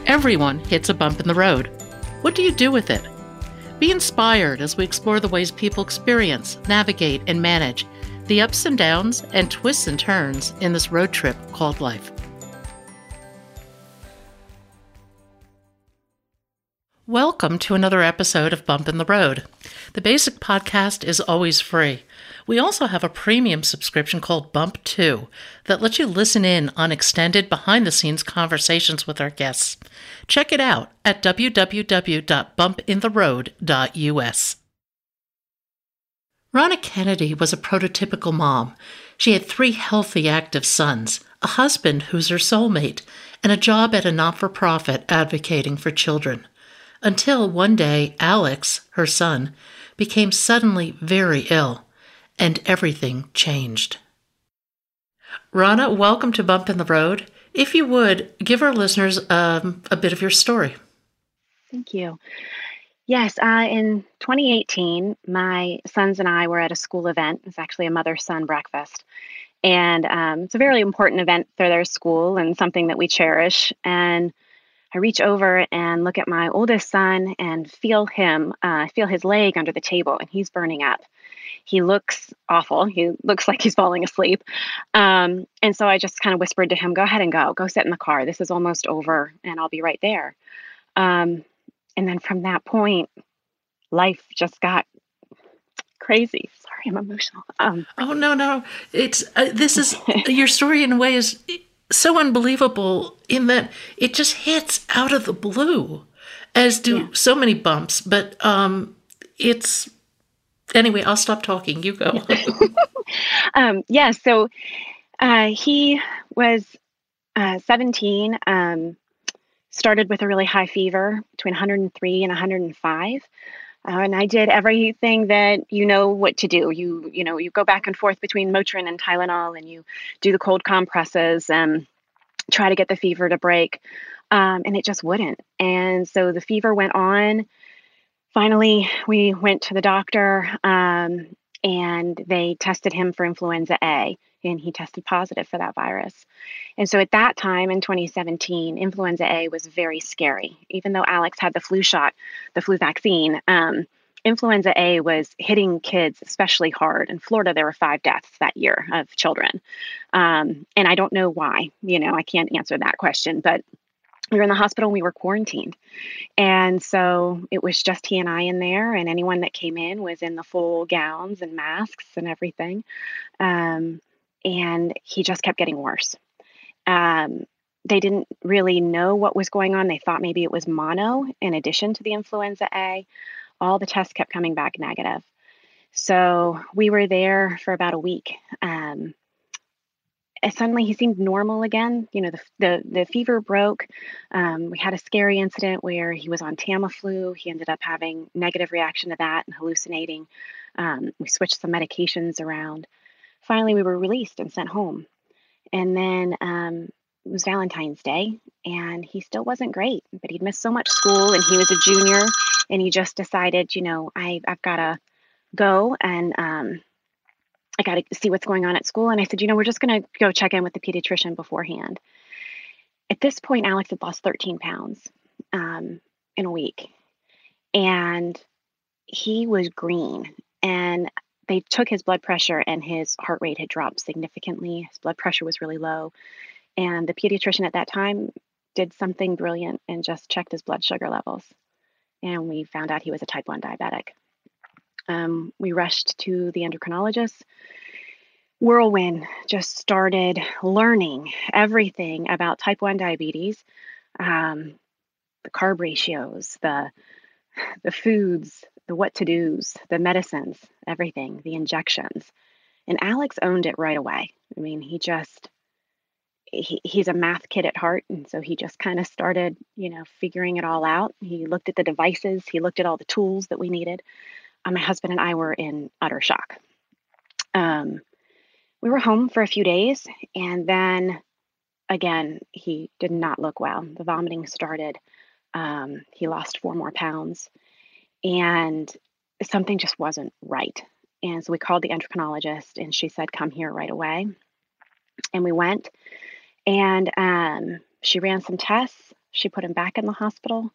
Everyone hits a bump in the road. What do you do with it? Be inspired as we explore the ways people experience, navigate, and manage the ups and downs and twists and turns in this road trip called life. Welcome to another episode of Bump in the Road. The basic podcast is always free. We also have a premium subscription called Bump 2 that lets you listen in on extended behind-the-scenes conversations with our guests. Check it out at www.bumpintheroad.us. Ronna Kennedy was a prototypical mom. She had 3 healthy, active sons, a husband who's her soulmate, and a job at a not-for-profit advocating for children. Until one day, Alex, her son, became suddenly very ill, and everything changed. Ronna, welcome to Bump in the Road. If you would, give our listeners a bit of your story. Thank you. Yes, in 2018, my sons and I were at a school event. It's actually a mother-son breakfast. And it's a very important event for their school and something that we cherish. And I reach over and look at my oldest son and feel his leg under the table, and he's burning up. He looks awful. He looks like he's falling asleep. And so I just kind of whispered to him, go ahead and go sit in the car. This is almost over and I'll be right there. And then from that point, life just got crazy. Sorry, I'm emotional. Oh, no. It's this is your story in a way is so unbelievable in that it just hits out of the blue, as do so many bumps. But it's anyway. I'll stop talking. You go. So he was 17. Started with a really high fever between 103 and 105. And I did everything that you know what to do. You go back and forth between Motrin and Tylenol, and you do the cold compresses and try to get the fever to break. And it just wouldn't. And so the fever went on. Finally, we went to the doctor and they tested him for influenza A, and he tested positive for that virus. And so at that time in 2017, influenza A was very scary. Even though Alex had the flu shot, the flu vaccine, influenza A was hitting kids especially hard. In Florida, there were 5 deaths that year of children. And I don't know why. I can't answer that question, but we were in the hospital and we were quarantined. And so it was just he and I in there, and anyone that came in was in the full gowns and masks and everything. And he just kept getting worse. They didn't really know what was going on. They thought maybe it was mono in addition to the influenza A. All the tests kept coming back negative. So we were there for about a week. And suddenly he seemed normal again. The fever broke. We had a scary incident where he was on Tamiflu. He ended up having negative reaction to that and hallucinating. We switched some medications around. Finally, we were released and sent home. And then it was Valentine's Day, and he still wasn't great, but he'd missed so much school, and he was a junior, and he just decided, I've got to go, and I got to see what's going on at school. And I said, we're just going to go check in with the pediatrician beforehand. At this point, Alex had lost 13 pounds in a week, and he was green, and they took his blood pressure, and his heart rate had dropped significantly. His blood pressure was really low. And the pediatrician at that time did something brilliant and just checked his blood sugar levels. And we found out he was a type 1 diabetic. We rushed to the endocrinologist. Whirlwind, just started learning everything about type 1 diabetes, the carb ratios, the foods, the what to do's, the medicines, everything, the injections. And Alex owned it right away. I mean, he's a math kid at heart. And so he just kind of started, figuring it all out. He looked at the devices. He looked at all the tools that we needed. My husband and I were in utter shock. We were home for a few days, and then again, he did not look well. The vomiting started. He lost 4 more pounds, and something just wasn't right. And so we called the endocrinologist, and she said, come here right away. And we went, and she ran some tests. She put him back in the hospital.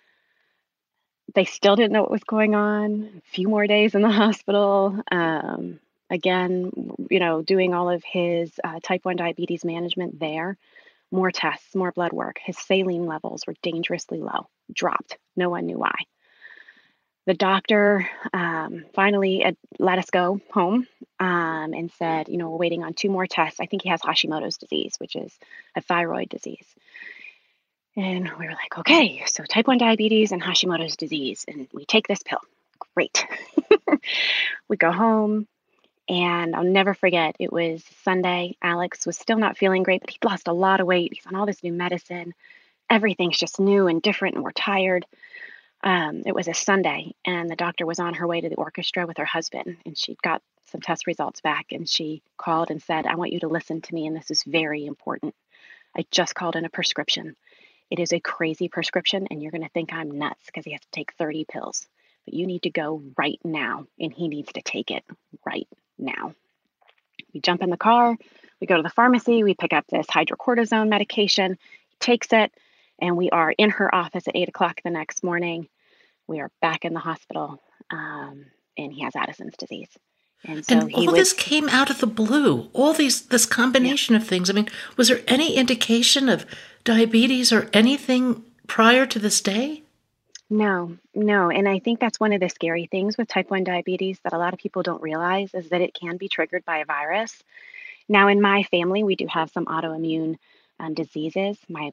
They still didn't know what was going on. A few more days in the hospital. Again, doing all of his type 1 diabetes management there. More tests, more blood work. His saline levels were dangerously low, dropped. No one knew why. The doctor finally let us go home and said, we're waiting on 2 more tests. I think he has Hashimoto's disease, which is a thyroid disease. And we were like, okay, so type 1 diabetes and Hashimoto's disease, and we take this pill. Great. We go home, and I'll never forget, it was Sunday. Alex was still not feeling great, but he'd lost a lot of weight. He's on all this new medicine. Everything's just new and different, and we're tired. It was a Sunday, and the doctor was on her way to the orchestra with her husband, and she got some test results back, and she called and said, I want you to listen to me, and this is very important. I just called in a prescription. It is a crazy prescription, and you're going to think I'm nuts because he has to take 30 pills. But you need to go right now, and he needs to take it right now. We jump in the car, we go to the pharmacy, we pick up this hydrocortisone medication, he takes it, and we are in her office at 8 o'clock the next morning. We are back in the hospital, and he has Addison's disease. And so And all this came out of the blue, this combination of things. I mean, was there any indication of diabetes or anything prior to this day? No. And I think that's one of the scary things with type 1 diabetes that a lot of people don't realize is that it can be triggered by a virus. Now, in my family, we do have some autoimmune diseases.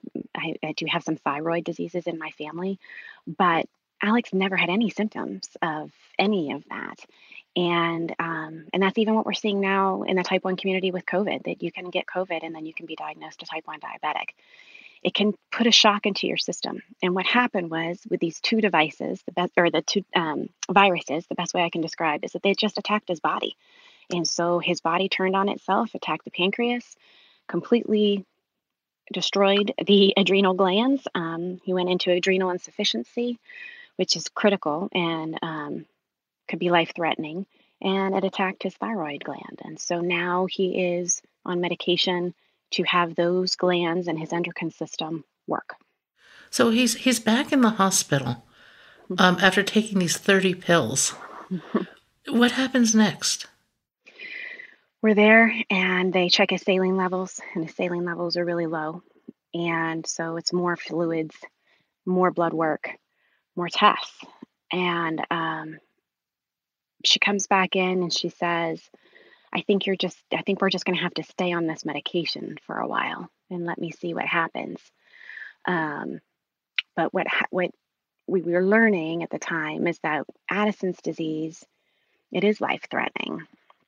I do have some thyroid diseases in my family, but Alex never had any symptoms of any of that. And that's even what we're seeing now in the type 1 community with COVID, that you can get COVID and then you can be diagnosed a type 1 diabetic. It can put a shock into your system. And what happened was with these 2 devices, the 2 viruses, the best way I can describe is that they just attacked his body. And so his body turned on itself, attacked the pancreas, completely destroyed the adrenal glands. He went into adrenal insufficiency, which is critical and could be life-threatening, and it attacked his thyroid gland. And so now he is on medication to have those glands and his endocrine system work. So he's back in the hospital after taking these 30 pills. What happens next? We're there, and they check his saline levels, and his saline levels are really low. And so it's more fluids, more blood work, more tests. And she comes back in and she says, I think we're just going to have to stay on this medication for a while and let me see what happens. But what we were learning at the time is that Addison's disease, it is life-threatening.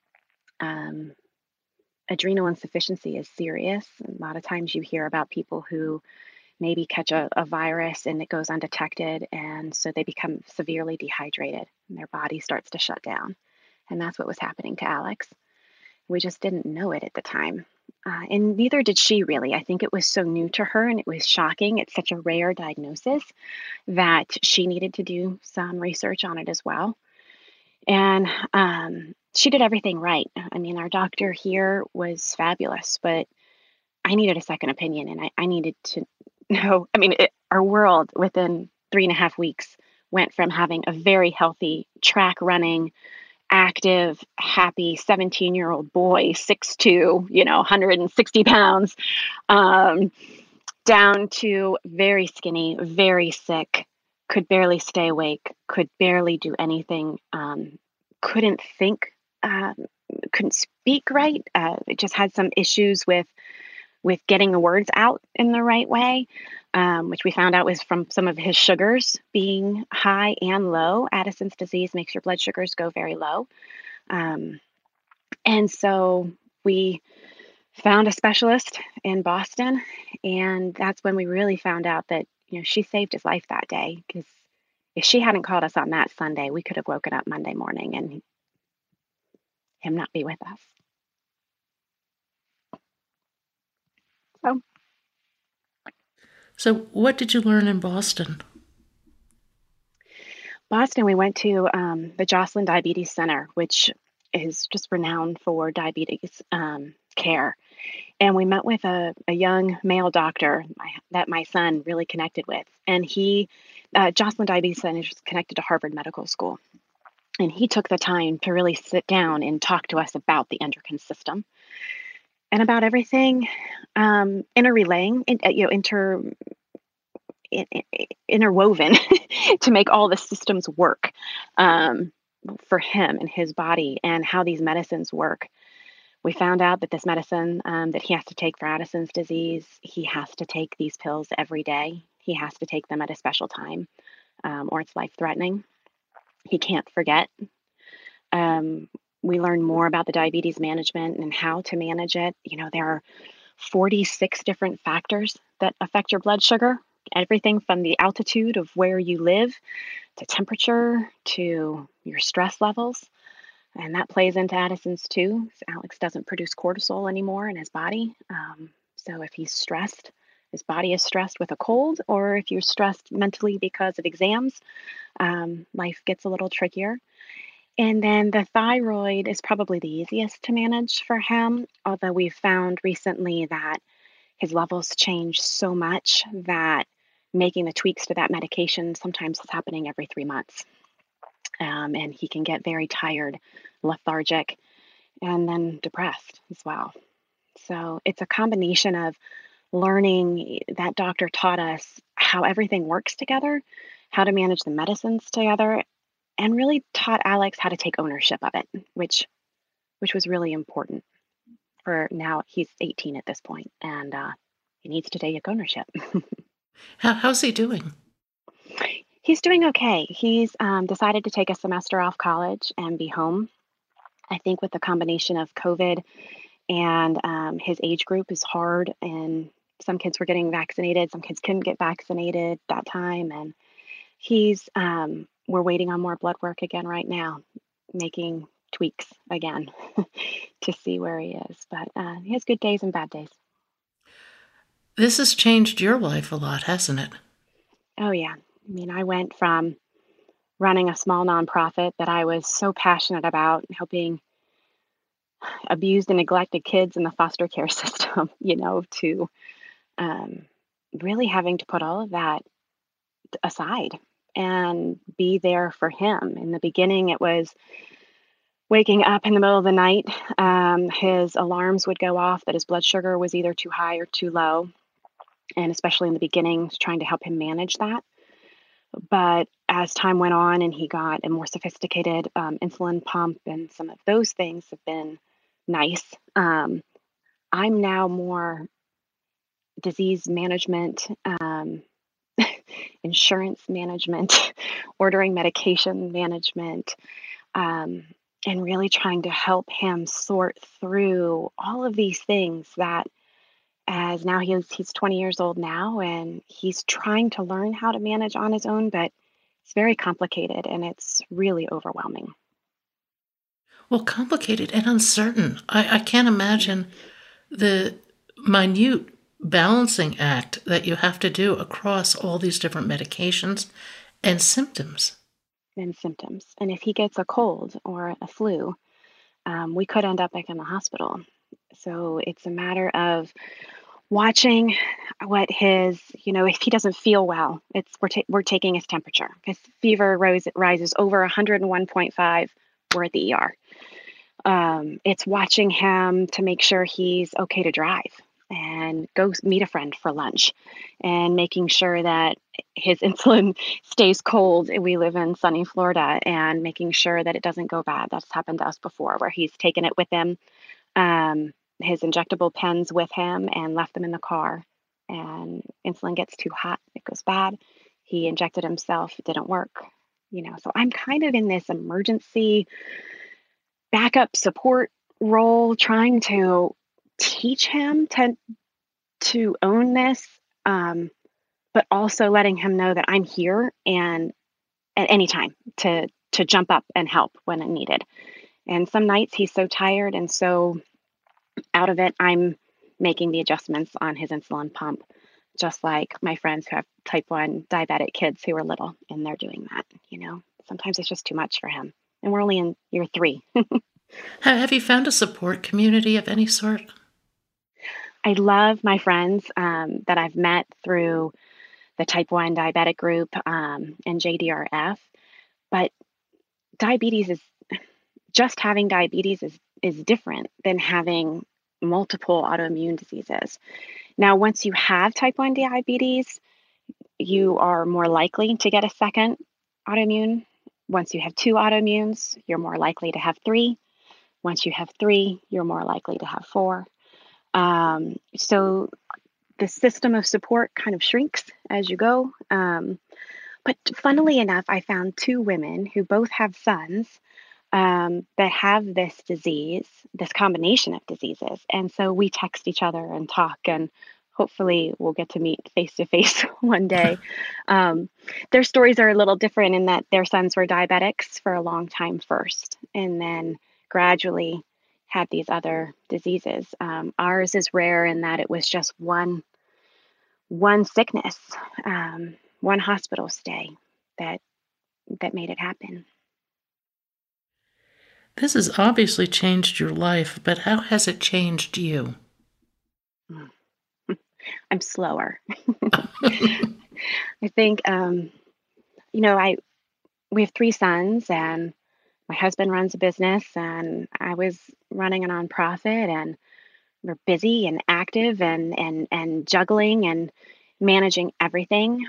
Adrenal insufficiency is serious. A lot of times you hear about people who maybe catch a virus and it goes undetected, and so they become severely dehydrated and their body starts to shut down. And that's what was happening to Alex. We just didn't know it at the time. And neither did she really. I think it was so new to her and it was shocking. It's such a rare diagnosis that she needed to do some research on it as well. And she did everything right. I mean, our doctor here was fabulous, but I needed a second opinion, and I needed to know. I mean, our world within 3.5 weeks went from having a very healthy, track running, active, happy 17-year-old boy, 6'2", 160 pounds, down to very skinny, very sick, could barely stay awake, could barely do anything, couldn't think, couldn't speak right, just had some issues with getting the words out in the right way, which we found out was from some of his sugars being high and low. Addison's disease makes your blood sugars go very low. And so we found a specialist in Boston, and that's when we really found out that, she saved his life that day, because if she hadn't called us on that Sunday, we could have woken up Monday morning and him not be with us. So what did you learn in Boston? Boston, we went to the Joslin Diabetes Center, which is just renowned for diabetes care. And we met with a young male doctor that my son really connected with. And Joslin Diabetes Center is connected to Harvard Medical School. And he took the time to really sit down and talk to us about the endocrine system and about everything interrelaying, interwoven to make all the systems work for him and his body and how these medicines work. We found out that this medicine that he has to take for Addison's disease, he has to take these pills every day. He has to take them at a special time or it's life-threatening. He can't forget. Um, we learned more about the diabetes management and how to manage it. There are 46 different factors that affect your blood sugar, everything from the altitude of where you live to temperature to your stress levels. And that plays into Addison's too. Alex doesn't produce cortisol anymore in his body. So if he's stressed, his body is stressed with a cold, or if you're stressed mentally because of exams, life gets a little trickier. And then the thyroid is probably the easiest to manage for him, although we've found recently that his levels change so much that making the tweaks to that medication sometimes is happening every 3 months. And he can get very tired, lethargic, and then depressed as well. So it's a combination of learning. That doctor taught us how everything works together, how to manage the medicines together, and really taught Alex how to take ownership of it, which was really important. For now, he's 18 at this point, and he needs to take ownership. How's he doing? He's doing okay. He's decided to take a semester off college and be home. I think with the combination of COVID and his age group is hard, and some kids were getting vaccinated, some kids couldn't get vaccinated that time, and we're waiting on more blood work again right now, making tweaks again to see where he is. But he has good days and bad days. This has changed your life a lot, hasn't it? Oh, yeah. I mean, I went from running a small nonprofit that I was so passionate about, helping abused and neglected kids in the foster care system, to um, really having to put all of that aside and be there for him. In the beginning, it was waking up in the middle of the night. His alarms would go off that his blood sugar was either too high or too low. And especially in the beginning, trying to help him manage that. But as time went on and he got a more sophisticated insulin pump and some of those things have been nice, I'm now more disease management, insurance management, ordering medication management, and really trying to help him sort through all of these things that as now he's 20 years old now and he's trying to learn how to manage on his own, but it's very complicated and it's really overwhelming. Well, complicated and uncertain. I can't imagine the minute balancing act that you have to do across all these different medications and symptoms. And if he gets a cold or a flu, we could end up back in the hospital. So it's a matter of watching what if he doesn't feel well, we're taking his temperature. His fever rises over 101.5, we're at the ER. It's watching him to make sure he's okay to drive and go meet a friend for lunch and making sure that his insulin stays cold. We live in sunny Florida, and making sure that it doesn't go bad. That's happened to us before where he's taken it with him, his injectable pens with him and left them in the car, and insulin gets too hot, it goes bad. He injected himself, it didn't work. So I'm kind of in this emergency backup support role, trying to teach him to own this, but also letting him know that I'm here and at any time to jump up and help when needed. And some nights he's so tired and so out of it, I'm making the adjustments on his insulin pump, just like my friends who have type 1 diabetic kids who are little, and they're doing that. Sometimes it's just too much for him. And we're only in year 3. Have you found a support community of any sort? I love my friends that I've met through the type 1 diabetic group and JDRF, but diabetes is just having diabetes is different than having multiple autoimmune diseases. Now, once you have type 1 diabetes, you are more likely to get a second autoimmune. Once you have two autoimmunes, you're more likely to have three. Once you have three, you're more likely to have four. So the system of support kind of shrinks as you go. But funnily enough, I found two women who both have sons that have this disease, this combination of diseases. And so we text each other and talk, and hopefully we'll get to meet face to face one day. Um, their stories are a little different in that their sons were diabetics for a long time first, and then gradually had these other diseases. Ours is rare in that it was just one sickness, one hospital stay that that made it happen. This has obviously changed your life, but how has it changed you? Mm. I'm slower. I think, I we have three sons, and my husband runs a business, and I was running a nonprofit, and we're busy and active and juggling and managing everything,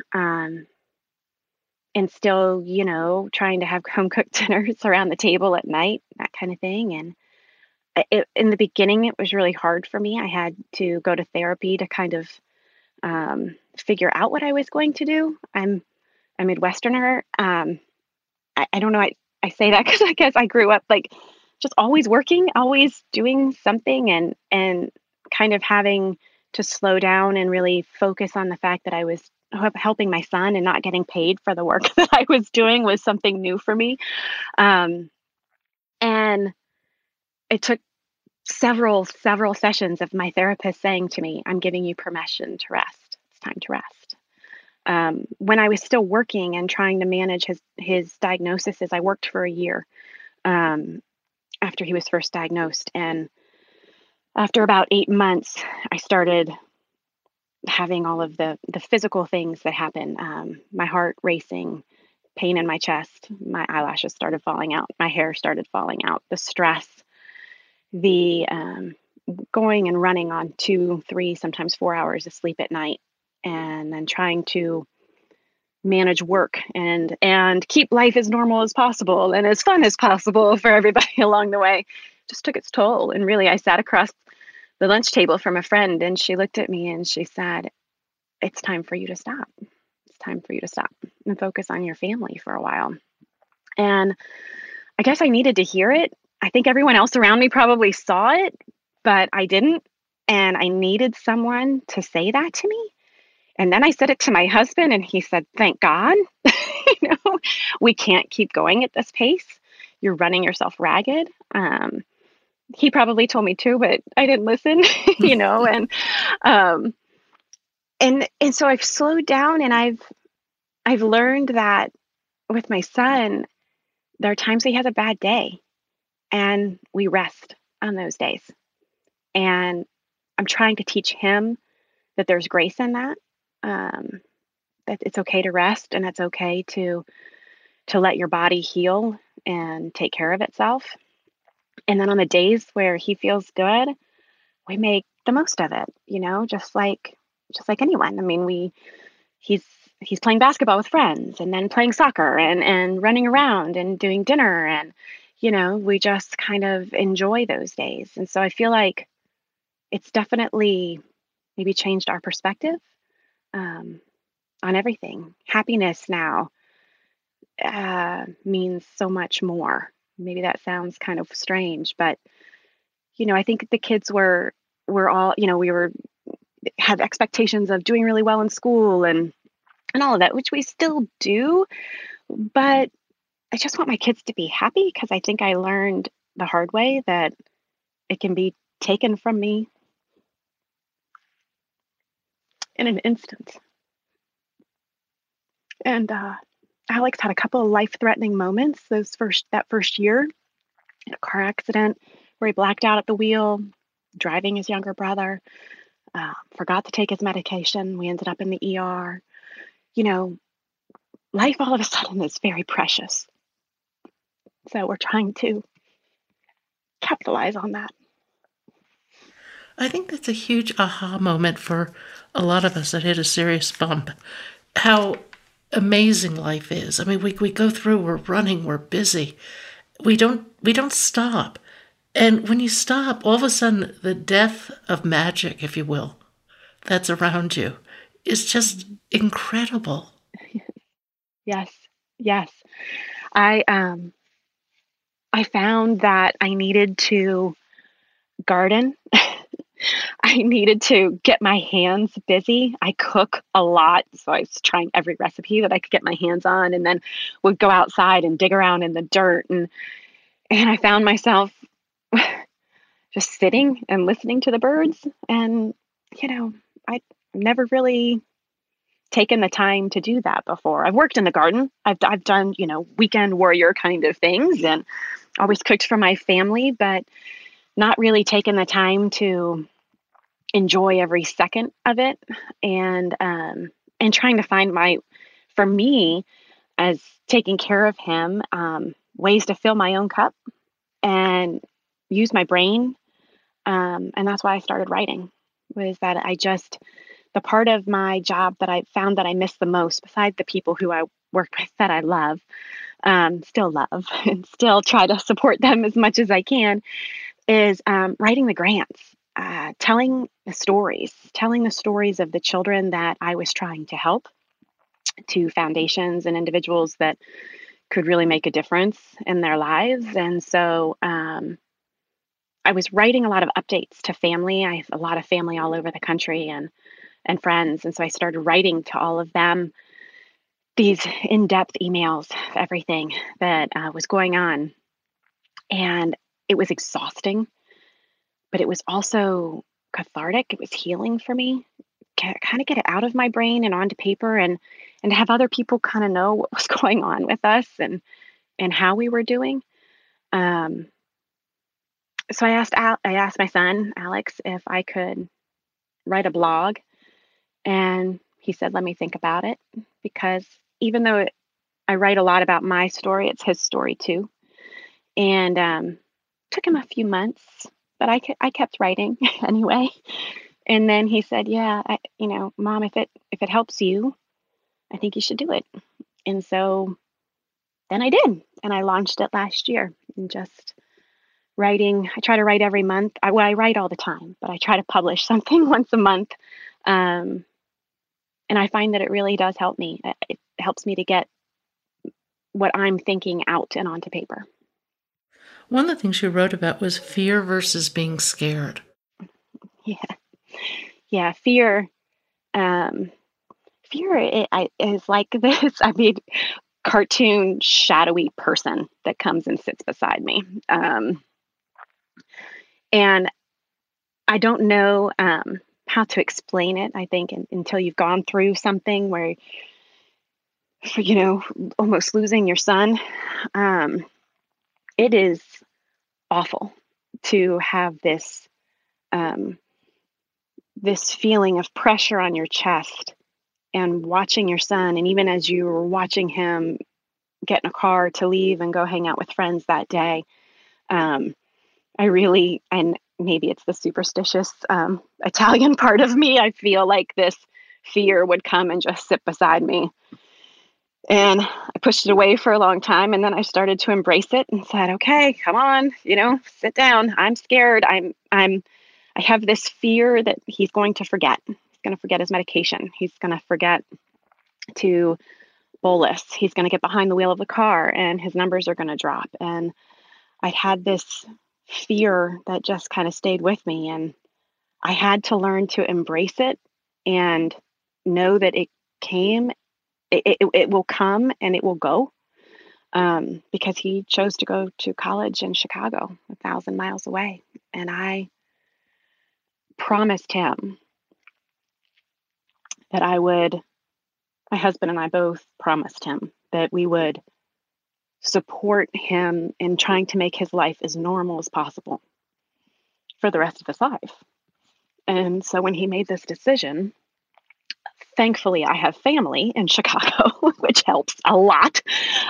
and still, trying to have home cooked dinners around the table at night, that kind of thing. And in the beginning, it was really hard for me. I had to go to therapy to kind of figure out what I was going to do. I'm a Midwesterner. I don't know. I say that because I guess I grew up like just always working, always doing something, and kind of having to slow down and really focus on the fact that I was helping my son and not getting paid for the work that I was doing was something new for me. Um, and it took several sessions of my therapist saying to me, "I'm giving you permission to rest. It's time to rest." When I was still working and trying to manage his diagnosis, I worked for a year um, after he was first diagnosed, and after about 8 months, I started having all of the physical things that happen. My heart racing, pain in my chest, my eyelashes started falling out, my hair started falling out, the stress, the going and running on 2, 3, sometimes 4 hours of sleep at night, and then trying to manage work and keep life as normal as possible and as fun as possible for everybody along the way just took its toll. And really, I sat across the lunch table from a friend, and she looked at me and she said, "It's time for you to stop. It's time for you to stop and focus on your family for a while." And I guess I needed to hear it. I think everyone else around me probably saw it, but I didn't. And I needed someone to say that to me. And then I said it to my husband, and he said, "Thank God." you know, we can't keep going at this pace. You're running yourself ragged. He probably told me too, but I didn't listen, um, and so I've slowed down, and I've learned that with my son, there are times he has a bad day, and we rest on those days. And I'm trying to teach him that there's grace in that. Um, that it's okay to rest, and it's okay to let your body heal and take care of itself. And then on the days where he feels good, we make the most of it, just like anyone. I mean, he's he's playing basketball with friends, and then playing soccer, and running around and doing dinner, and we just kind of enjoy those days. And so I feel like it's definitely maybe changed our perspective um, on everything. Happiness now means so much more. Maybe that sounds kind of strange, but I think the kids were all, we were had expectations of doing really well in school and all of that, which we still do, but I just want my kids to be happy because I think I learned the hard way that it can be taken from me in an instant. And Alex had a couple of life-threatening moments that first year, in a car accident where he blacked out at the wheel, driving his younger brother, forgot to take his medication. We ended up in the ER. You know, life all of a sudden is very precious. So we're trying to capitalize on that. I think that's a huge aha moment for a lot of us that hit a serious bump. How amazing life is. I mean, we go through, we're running, we're busy. We don't stop. And when you stop, all of a sudden the death of magic, if you will, that's around you is just incredible. Yes, yes. I found that I needed to garden. I needed to get my hands busy. I cook a lot, so I was trying every recipe that I could get my hands on, and then would go outside and dig around in the dirt, and I found myself just sitting and listening to the birds. And you know, I never really taken the time to do that before. I've worked in the garden. I've done, weekend warrior kind of things, and always cooked for my family, but not really taken the time to enjoy every second of it. And trying to find for me, as taking care of him, ways to fill my own cup and use my brain. And that's why I started writing, was that the part of my job that I found that I miss the most, besides the people who I work with that I love, still love, and still try to support them as much as I can, is writing the grants, telling the stories of the children that I was trying to help, to foundations and individuals that could really make a difference in their lives. And so I was writing a lot of updates to family. I have a lot of family all over the country, and friends. And so I started writing to all of them these in-depth emails of everything that was going on. And it was exhausting, but it was also cathartic. It was healing for me. Kind of get it out of my brain and onto paper, and to have other people kind of know what was going on with us, and how we were doing. Um, so I asked my son Alex if I could write a blog, and he said, "Let me think about it," because even though I write a lot about my story, it's his story too. And took him a few months, but I kept writing anyway. And then he said, "Yeah, Mom, if it helps you, I think you should do it." And so then I did, and I launched it last year. And just writing, I try to write every month. I write all the time, but I try to publish something once a month. Um, and I find that it really does help me. It helps me to get what I'm thinking out and onto paper. One of the things you wrote about was fear versus being scared. Yeah, yeah. Um, fear is like this. I mean, cartoon shadowy person that comes and sits beside me. And I don't know how to explain it, I think, until you've gone through something where, you know, almost losing your son. Um, it is awful to have um, this feeling of pressure on your chest, and watching your son. And even as you were watching him get in a car to leave and go hang out with friends that day, um, and maybe it's the superstitious Italian part of me, I feel like this fear would come and just sit beside me. And I pushed it away for a long time. And then I started to embrace it and said, "Okay, come on, sit down. I'm scared. I have this fear that he's going to forget. He's going to forget his medication. He's going to forget to bolus. He's going to get behind the wheel of the car and his numbers are going to drop." And I had this fear that just kind of stayed with me. And I had to learn to embrace it and know that it will come and it will go. Because he chose to go to college in Chicago, 1,000 miles away. And I promised him that my husband and I both promised him that we would support him in trying to make his life as normal as possible for the rest of his life. And so when he made this decision, thankfully I have family in Chicago, which helps a lot.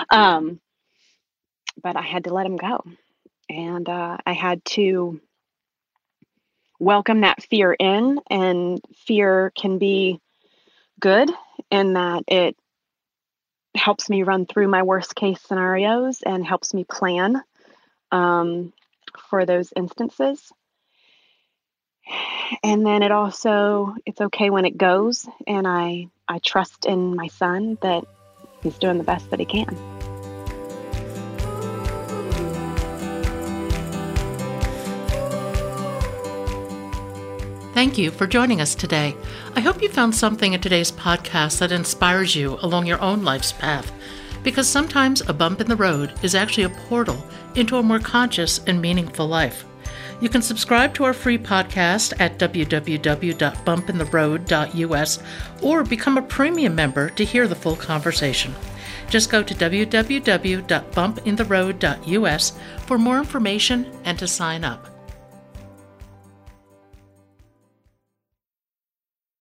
But I had to let him go. And I had to welcome that fear in. And fear can be good in that it helps me run through my worst case scenarios and helps me plan for those instances. And then it's okay when it goes. And I trust in my son that he's doing the best that he can. Thank you for joining us today. I hope you found something in today's podcast that inspires you along your own life's path, because sometimes a bump in the road is actually a portal into a more conscious and meaningful life. You can subscribe to our free podcast at www.bumpintheroad.us or become a premium member to hear the full conversation. Just go to www.bumpintheroad.us for more information and to sign up.